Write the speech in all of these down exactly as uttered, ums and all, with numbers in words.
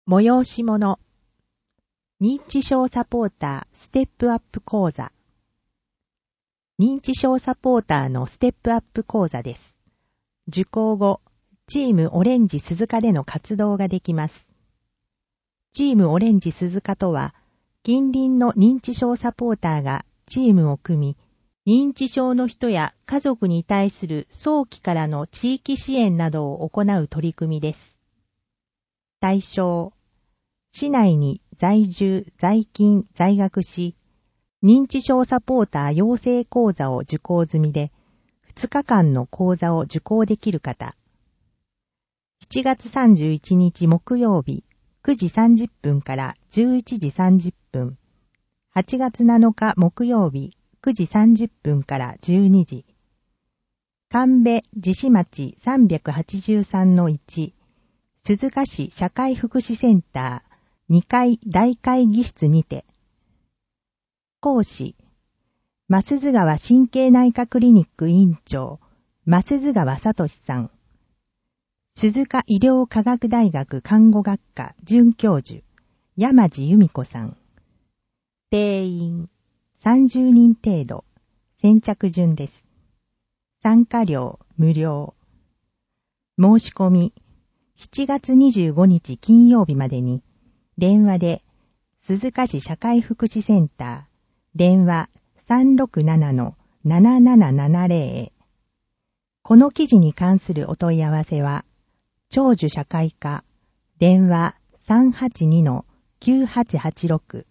催し物。認知症サポーターステップアップ講座。認知症サポーターのステップアップ講座です。受講後、チームオレンジ鈴鹿での活動ができます。チームオレンジ鈴鹿とは、近隣の認知症サポーターがチームを組み、認知症の人や家族に対する早期からの地域支援などを行う取り組みです。対象、市内に在住、在勤、在学し、認知症サポーター養成講座を受講済みで、ふつかかんの講座を受講できる方。しちがつさんじゅういちにち木曜日、くじさんじゅっぷんからじゅういちじさんじゅっぷん。はちがつなのか木曜日、くじさんじゅっぷんからじゅうにじ。神戸地市町 さんびゃくはちじゅうさんのいち、鈴鹿市社会福祉センターにかい大会議室にて。講師、増津川神経内科クリニック院長、増津川聡さん。鈴鹿医療科学大学看護学科准教授、山地由美子さん。定員、さんじゅうにん程度、先着順です。参加料、無料。申し込み、しちがつにじゅうごにち金曜日までに、電話で、鈴鹿市社会福祉センター、電話 さんろくななのななななななぜろ へ。この記事に関するお問い合わせは、長寿社会課、電話 さんはちにのきゅうはちはちろく。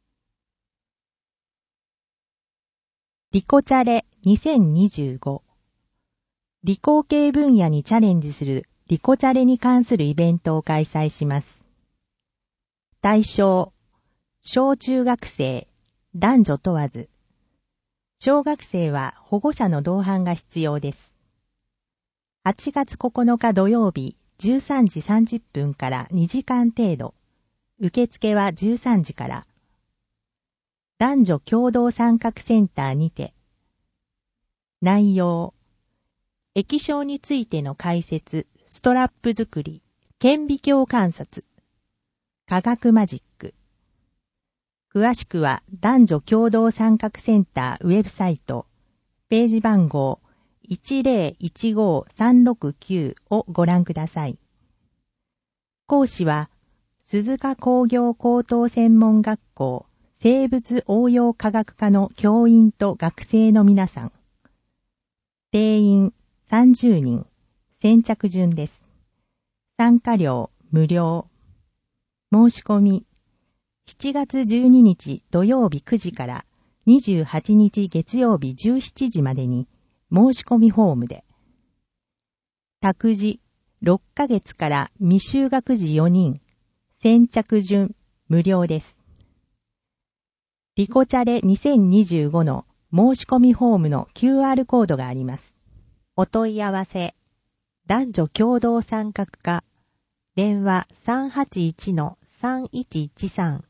リコチャレにせんにじゅうご。理工系分野にチャレンジするリコチャレに関するイベントを開催します。対象、小中学生、男女問わず。小学生は保護者の同伴が必要です。はちがつここのか土曜日じゅうさんじさんじゅっぷんからにじかん程度。受付はじゅうさんじから。男女共同参画センターにて。内容、液晶についての解説、ストラップ作り、顕微鏡観察、科学マジック。詳しくは男女共同参画センターウェブサイト、ページ番号 いちぜろいちごさんろくきゅう をご覧ください。講師は、鈴鹿工業高等専門学校生物応用科学科の教員と学生の皆さん。定員さんじゅうにん、先着順です。参加料無料。申し込み、しちがつじゅうににち土曜日くじからにじゅうはちにち月曜日じゅうしちじまでに申し込みフォームで。託児ろっかげつから未就学児よにん、先着順無料です。リコチャレにせんにじゅうごの申し込みフォームの キューアール コードがあります。お問い合わせ、男女共同参画課、電話 さんはちいちのさんいちいちさん。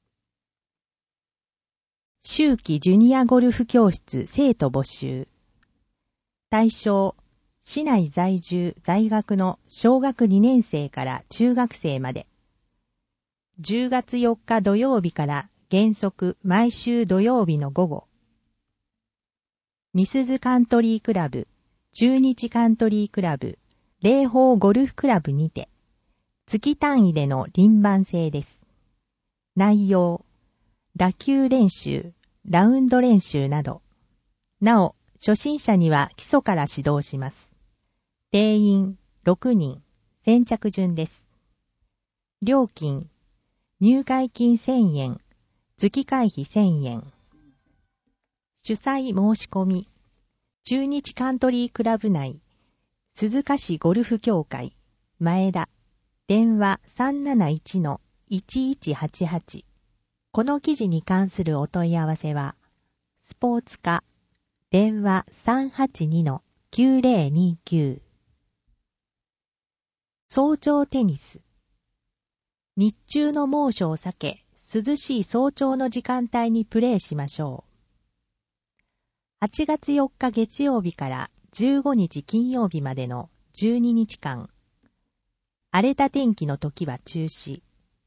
秋季ジュニアゴルフ教室生徒募集。対象、市内在住在学の小学にねんせいから中学生まで。じゅうがつよっか土曜日から原則毎週土曜日の午後。ミスズカントリークラブ、中日カントリークラブ、霊峰ゴルフクラブにて、月単位での輪番制です。内容、打球練習、ラウンド練習など。なお、初心者には基礎から指導します。定員ろくにん、先着順です。料金、入会金せんえん、月会費せんえん。主催申し込み、中日カントリークラブ内、鈴鹿市ゴルフ協会、前田、電話 さんなないちのいちいちはちはち。この記事に関するお問い合わせは、スポーツ課、電話 さんはちにのきゅうぜろにきゅう。早朝テニス。日中の猛暑を避け、涼しい早朝の時間帯にプレーしましょう。はちがつよっか月曜日からじゅうごにち金曜日までのじゅうににちかん。荒れた天気の時は中止。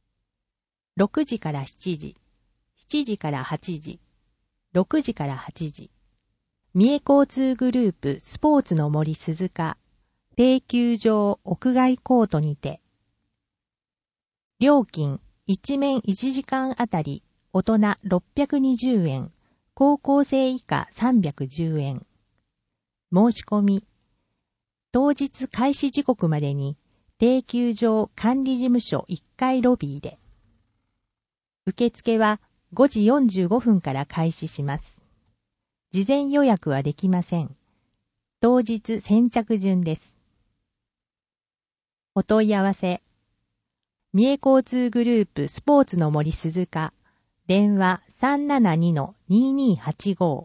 ろくじからしちじ、しちじからはちじ、ろくじからはちじ。三重交通グループスポーツの森鈴鹿定休場屋外コートにて。料金一面いちじかんあたり大人ろっぴゃくにじゅうえん、高校生以下さんびゃくじゅうえん。申し込み。当日開始時刻までに定休場管理事務所いっかいロビーで。受付はごじよんじゅうごふんから開始します。事前予約はできません。当日先着順です。お問い合わせ。三重交通グループスポーツの森鈴鹿電話 さんななにのにーにーはちご。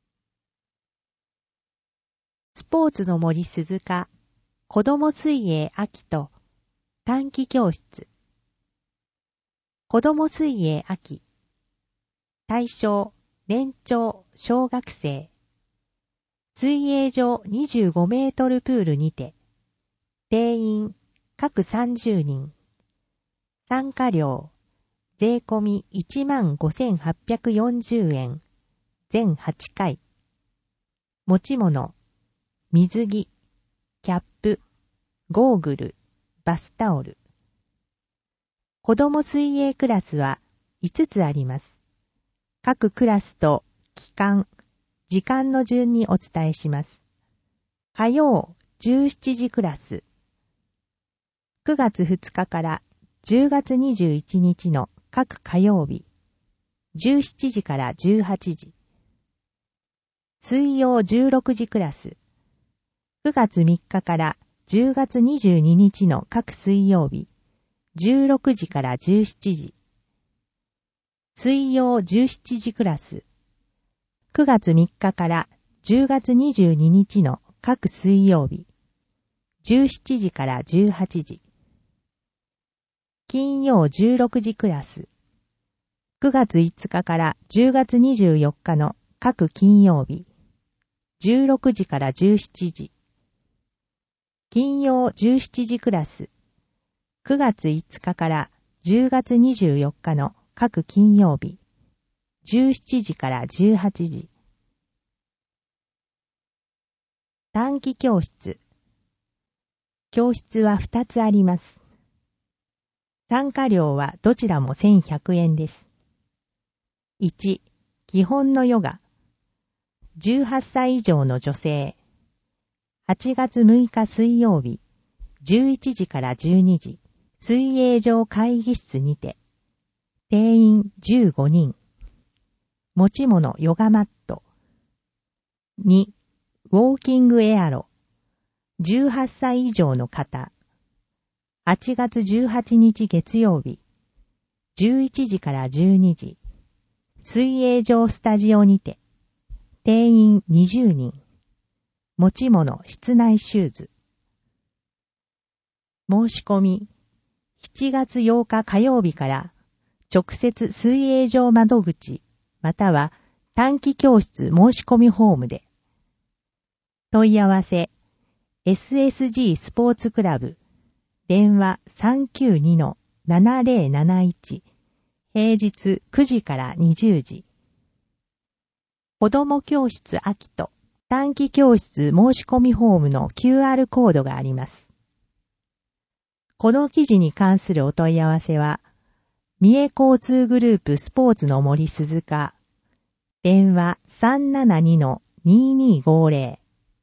スポーツの森鈴鹿子ども水泳秋と短期教室。子ども水泳秋。対象、年長、小学生。水泳場にじゅうごメートルプールにて。定員、各さんじゅうにん。参加料、税込み いちまんごせんはっぴゃくよんじゅうえん。全はちかい。持ち物、水着、キャップ、ゴーグル、バスタオル。子ども水泳クラスはいつつあります。各クラスと期間、時間の順にお伝えします。火曜じゅうしちじクラス。くがつふつかからじゅうがつにじゅういちにちの各火曜日。じゅうしちじからじゅうはちじ。水曜じゅうろくじクラス。くがつみっかからじゅうがつにじゅうににちの各水曜日。じゅうろくじからじゅうしちじ。水曜じゅうしちじクラス。くがつみっかからじゅうがつにじゅうににちの各水曜日。じゅうしちじからじゅうはちじ。金曜じゅうろくじクラス。くがついつかからじゅうがつにじゅうよっかの各金曜日。じゅうろくじからじゅうしちじ。金曜じゅうしちじクラス。くがついつかからじゅうがつにじゅうよっかの各金曜日。じゅうしちじからじゅうはちじ。短期教室。教室はふたつあります。参加料はどちらもせんひゃくえんです。いち、基本のヨガ。じゅうはっさい以上の女性。はちがつむいか水曜日、じゅういちじからじゅうにじ、水泳場会議室にて。定員じゅうごにん。持ち物ヨガマット。に、ウォーキングエアロ。じゅうはっさい以上の方。はちがつじゅうはちにち月曜日、じゅういちじからじゅうにじ、水泳場スタジオにて。定員にじゅうにん。持ち物室内シューズ。申し込み。しちがつようか火曜日から直接水泳場窓口または短期教室申し込みホームで。問い合わせ エスエスジー スポーツクラブ電話 さんきゅうにのななぜろなないち 平日くじからにじゅうじ。子ども教室秋と短期教室申し込みフォームの キューアール コードがあります。この記事に関するお問い合わせは、三重交通グループスポーツの森鈴鹿、電話 さんななにのにーにーごぜろ。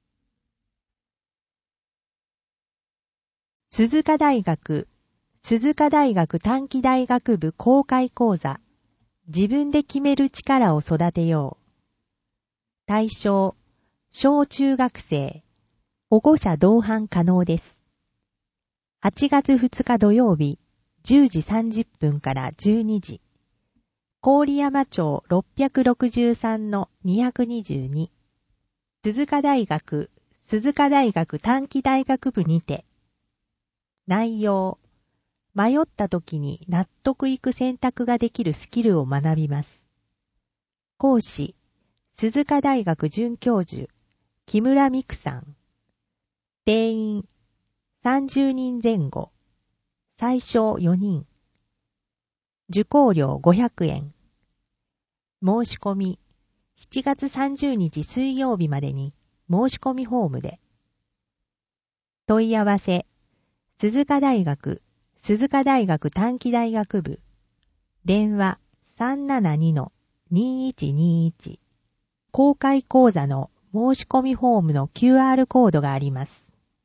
鈴鹿大学、鈴鹿大学短期大学部公開講座、自分で決める力を育てよう。対象、小中学生、保護者同伴可能です。はちがつふつか土曜日、じゅうじさんじゅっぷんからじゅうにじ。郡山町ろっぴゃくろくじゅうさんのにひゃくにじゅうに。鈴鹿大学、鈴鹿大学短期大学部にて。内容、迷った時に納得いく選択ができるスキルを学びます。講師、鈴鹿大学准教授、木村美久さん。定員、さんじゅうにんぜん後。最小よにん。 受講料ごひゃくえん。申し込み、しちがつさんじゅうにち水曜日までに申し込みフォームで。問い合わせ、鈴鹿大学、鈴鹿大学短期大学部。電話 さんななにのにいちにいち。公開講座の申し込みフォームの キューアール コードがあります。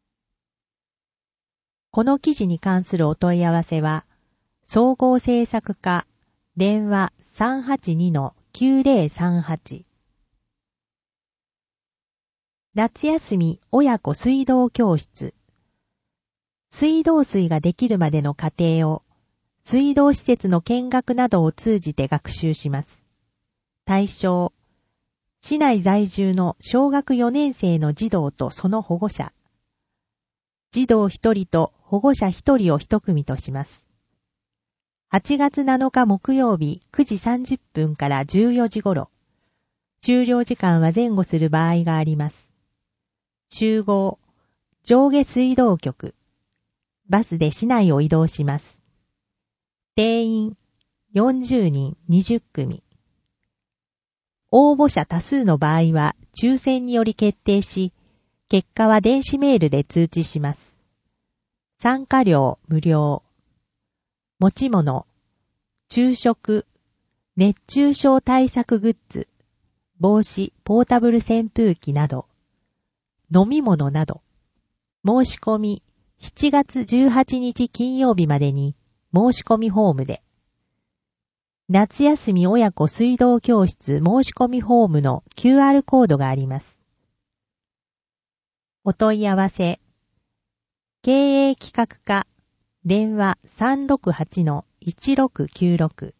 この記事に関するお問い合わせは、総合制作課、電話 さんはちにのきゅうぜろさんはち。夏休み親子水道教室。水道水ができるまでの過程を、水道施設の見学などを通じて学習します。対象、市内在住の小学よねん生の児童とその保護者。児童ひとりと保護者ひとりを一組とします。はちがつなのか木曜日くじさんじゅっぷんからじゅうよじ頃。終了時間は前後する場合があります。集合、上下水道局。バスで市内を移動します。定員、よんじゅうにんにじゅっくみ。応募者多数の場合は抽選により決定し、結果は電子メールで通知します。参加料無料。持ち物、昼食、熱中症対策グッズ、帽子、ポータブル扇風機など、飲み物など。申し込み、しちがつじゅうはちにち金曜日までに申し込みフォームで。夏休み親子水道教室申し込みフォームの キューアール コードがあります。お問い合わせ、経営企画課、電話 さんろくはちのいちろくきゅうろく。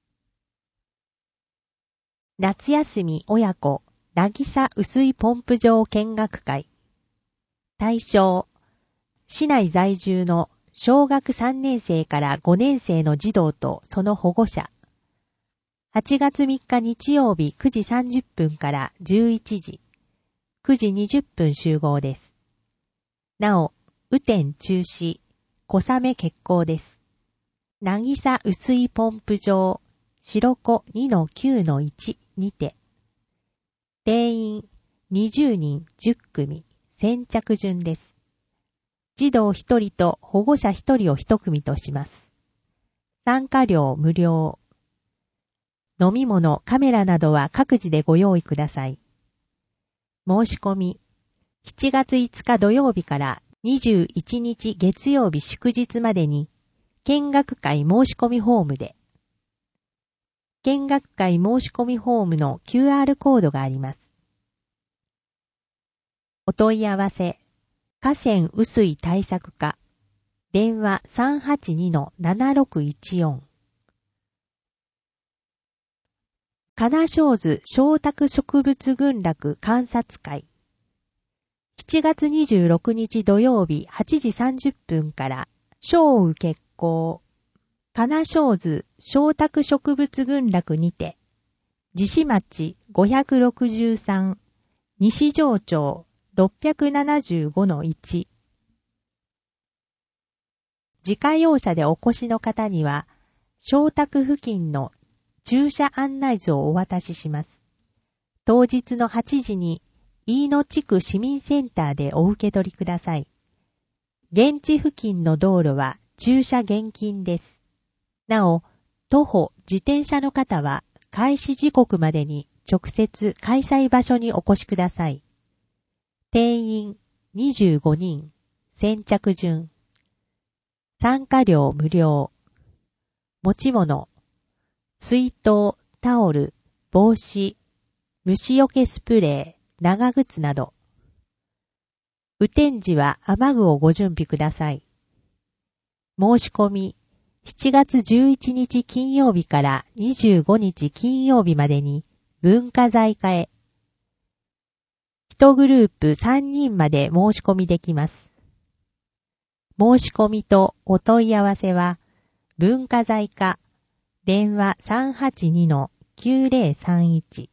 夏休み親子、なぎさ雨水ポンプ場見学会。対象、市内在住の小学さんねん生からごねん生の児童とその保護者。はちがつみっか日曜日くじさんじゅっぷんからじゅういちじ。くじにじゅっぷん集合です。なお、雨天中止、小雨決行です。なぎさ雨水ポンプ場、白子 にのきゅうのいち にて。定員にじゅうにんじゅっくみ、先着順です。児童ひとりと保護者ひとりを一組とします。参加料無料。飲み物、カメラなどは各自でご用意ください。申し込み、しちがついつか土曜日からにじゅういちにち月曜日祝日までに、見学会申し込みフォームで。見学会申し込みフォームの キューアール コードがあります。お問い合わせ、河川雨水対策課、電話 さんはちにのななろくいちよん。金正図小卓植物群落観察会。しちがつにじゅうろくにち土曜日はちじさんじゅっぷんから小雨決行。金正図小卓植物群落にて、地市町ごひゃくろくじゅうさん、西条町ろっぴゃくななじゅうごのいち。自家用車でお越しの方には、小卓付近の駐車案内図をお渡しします。当日のはちじに、飯野地区市民センターでお受け取りください。現地付近の道路は駐車厳禁です。なお、徒歩、自転車の方は開始時刻までに直接開催場所にお越しください。定員にじゅうごにん、先着順。参加料無料。持ち物、水筒、タオル、帽子、虫除けスプレー、長靴など。雨天時は雨具をご準備ください。申し込み、しちがつじゅういちにち金曜日からにじゅうごにち金曜日までに文化財課へ。いちグループさんにんまで申し込みできます。申し込みとお問い合わせは、文化財課、電話 さんはちにのきゅうぜろさんいち。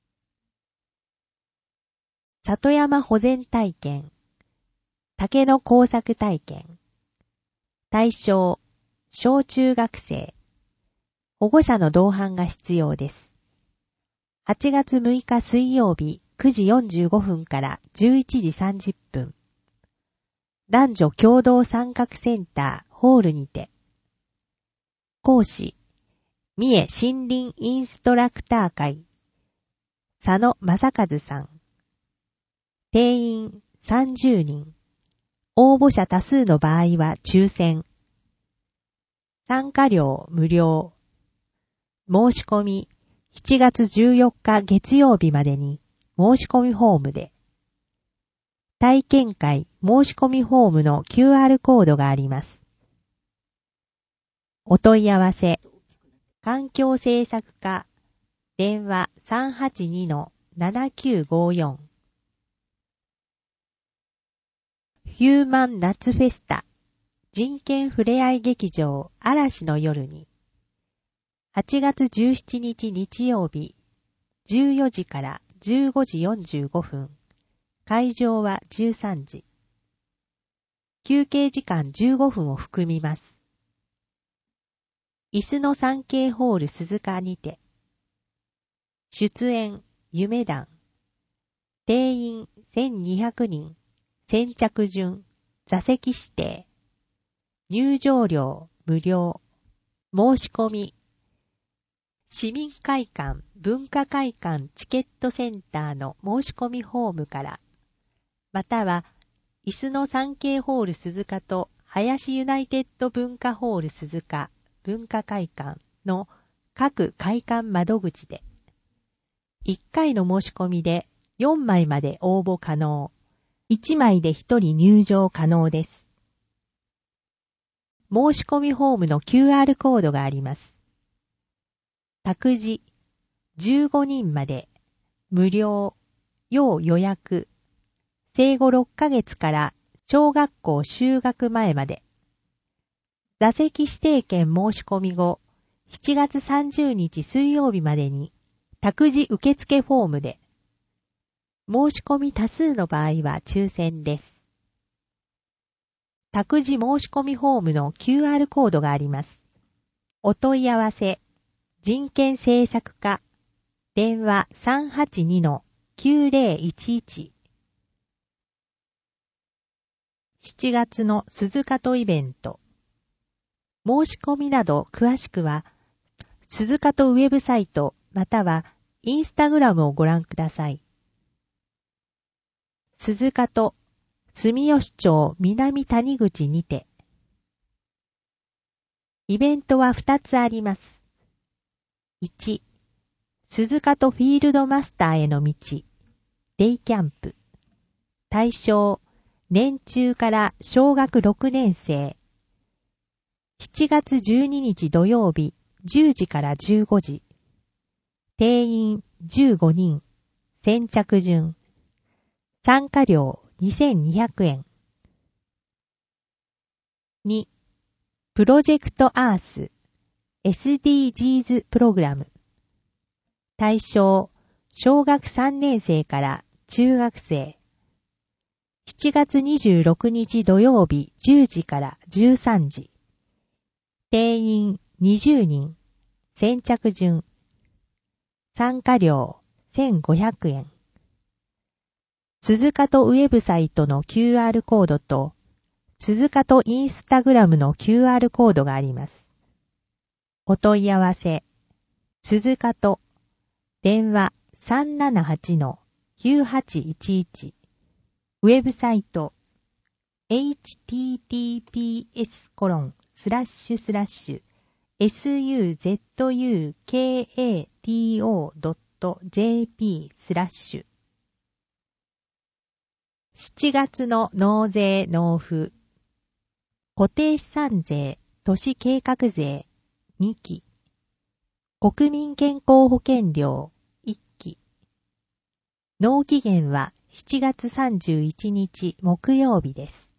里山保全体験、竹の工作体験。対象、小中学生。 保護者の同伴が必要です。はちがつむいか水曜日くじよんじゅうごふんからじゅういちじさんじゅっぷん。男女共同参画センターホールにて。講師、三重森林インストラクター会、佐野正和さん。定員さんじゅうにん。応募者多数の場合は抽選。参加料無料。申し込みしちがつじゅうよっか月曜日までに申し込みフォームで。体験会申し込みフォームの キューアール コードがあります。お問い合わせ。環境政策課電話 さんはちにのななきゅうごよん。ヒューマン夏フェスタ人権ふれあい劇場嵐の夜にはちがつじゅうしちにち日曜日じゅうよじからじゅうごじよんじゅうごふん。会場はじゅうさんじ。休憩時間じゅうごふんを含みます。椅子の サンケー ホール鈴鹿にて。出演夢団。定員せんにひゃくにん。先着順。座席指定。入場料無料。申し込み。市民会館文化会館チケットセンターの申し込みフォームから、または椅子の サンケー ホール鈴鹿と林ユナイテッド文化ホール鈴鹿文化会館の各会館窓口で、いっかいの申し込みでよんまいまで応募可能。いちまいでひとり入場可能です。申し込みフォームの キューアール コードがあります。託児、じゅうごにんまで、無料、要予約、生後ろっかげつから小学校就学前まで。座席指定券申し込み後、しちがつさんじゅうにち水曜日までに、託児受付フォームで。申し込み多数の場合は抽選です。託児申し込みフォームの キューアール コードがあります。お問い合わせ。人権政策課電話 さんはちにのきゅうぜろいちいち。しちがつの鈴鹿とイベント。申し込みなど詳しくは鈴鹿とウェブサイトまたはインスタグラムをご覧ください。鈴鹿と住吉町南谷口にて。イベントはふたつあります。いち、鈴鹿とフィールドマスターへの道、デイキャンプ。対象、年中から小学ろくねんせい。しちがつじゅうににち土曜日、じゅうじからじゅうごじ。定員じゅうごにん、先着順。参加料にせんにひゃくえん。に、プロジェクトアース。エスディージーズ プログラム。対象、小学さんねんせいから中学生。しちがつにじゅうろくにち土曜日じゅうじからじゅうさんじ。定員にじゅうにん。先着順。参加料せんごひゃくえん。鈴鹿とウェブサイトの キューアール コードと、鈴鹿とインスタグラムの キューアール コードがあります。お問い合わせ。鈴鹿と電話 さんななはちのきゅうはちいちいち。ウェブサイト エイチティーティーピーエスコロンスラッシュスラッシュエスユーゼットユーケーエーティーオードットジェーピースラッシュ。しちがつの納税納付。固定資産税、都市計画税にき。国民健康保険料いっき。納期限はしちがつさんじゅういちにち木曜日です。